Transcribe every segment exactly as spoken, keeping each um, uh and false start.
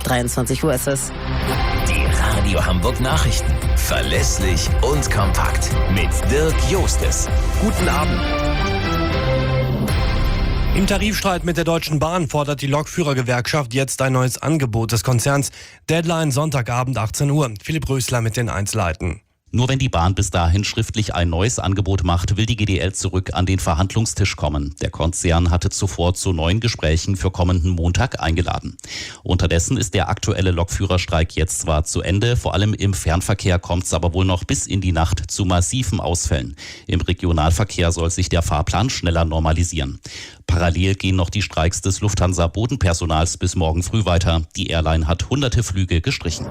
dreiundzwanzig Uhr ist es. Die Radio Hamburg Nachrichten. Verlässlich und kompakt. Mit Dirk Jostes. Guten Abend. Im Tarifstreit mit der Deutschen Bahn fordert die Lokführergewerkschaft jetzt ein neues Angebot des Konzerns. Deadline Sonntagabend achtzehn Uhr. Philipp Rösler mit den Einzelheiten. Nur wenn die Bahn bis dahin schriftlich ein neues Angebot macht, will die G D L zurück an den Verhandlungstisch kommen. Der Konzern hatte zuvor zu neuen Gesprächen für kommenden Montag eingeladen. Unterdessen ist der aktuelle Lokführerstreik jetzt zwar zu Ende, vor allem im Fernverkehr kommt es aber wohl noch bis in die Nacht zu massiven Ausfällen. Im Regionalverkehr soll sich der Fahrplan schneller normalisieren. Parallel gehen noch die Streiks des Lufthansa-Bodenpersonals bis morgen früh weiter. Die Airline hat hunderte Flüge gestrichen.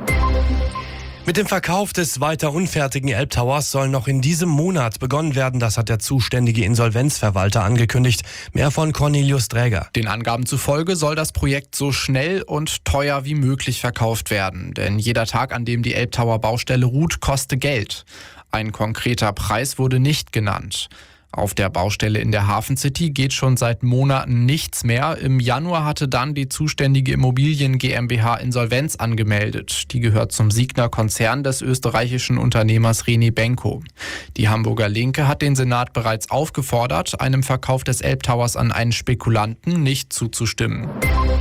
Mit dem Verkauf des weiter unfertigen Elbtowers soll noch in diesem Monat begonnen werden. Das hat der zuständige Insolvenzverwalter angekündigt. Mehr von Cornelius Dräger. Den Angaben zufolge soll das Projekt so schnell und teuer wie möglich verkauft werden. Denn jeder Tag, an dem die Elbtower-Baustelle ruht, kostet Geld. Ein konkreter Preis wurde nicht genannt. Auf der Baustelle in der Hafen City geht schon seit Monaten nichts mehr. Im Januar hatte dann die zuständige Immobilien GmbH Insolvenz angemeldet. Die gehört zum Signa-Konzern des österreichischen Unternehmers René Benko. Die Hamburger Linke hat den Senat bereits aufgefordert, einem Verkauf des Elbtowers an einen Spekulanten nicht zuzustimmen.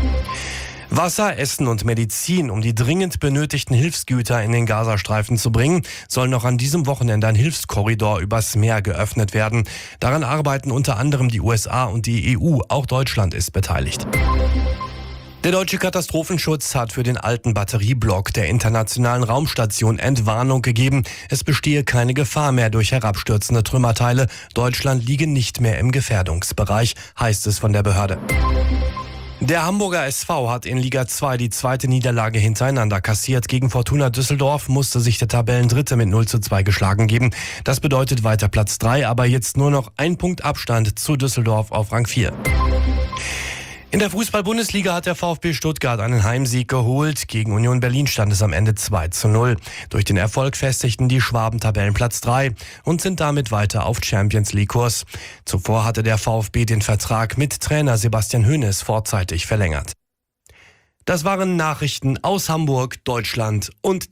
Wasser, Essen und Medizin, um die dringend benötigten Hilfsgüter in den Gazastreifen zu bringen, soll noch an diesem Wochenende ein Hilfskorridor übers Meer geöffnet werden. Daran arbeiten unter anderem die U S A und die E U. Auch Deutschland ist beteiligt. Der deutsche Katastrophenschutz hat für den alten Batterieblock der Internationalen Raumstation Entwarnung gegeben. Es bestehe keine Gefahr mehr durch herabstürzende Trümmerteile. Deutschland liege nicht mehr im Gefährdungsbereich, heißt es von der Behörde. Der Hamburger S V hat in Liga zwei die zweite Niederlage hintereinander kassiert. Gegen Fortuna Düsseldorf musste sich der Tabellendritte mit null zu zwei geschlagen geben. Das bedeutet weiter Platz drei, aber jetzt nur noch ein Punkt Abstand zu Düsseldorf auf Rang vier. In der Fußball-Bundesliga hat der VfB Stuttgart einen Heimsieg geholt. Gegen Union Berlin stand es am Ende zwei zu null. Durch den Erfolg festigten die Schwaben Tabellenplatz drei und sind damit weiter auf Champions-League-Kurs. Zuvor hatte der VfB den Vertrag mit Trainer Sebastian Hoeneß vorzeitig verlängert. Das waren Nachrichten aus Hamburg, Deutschland und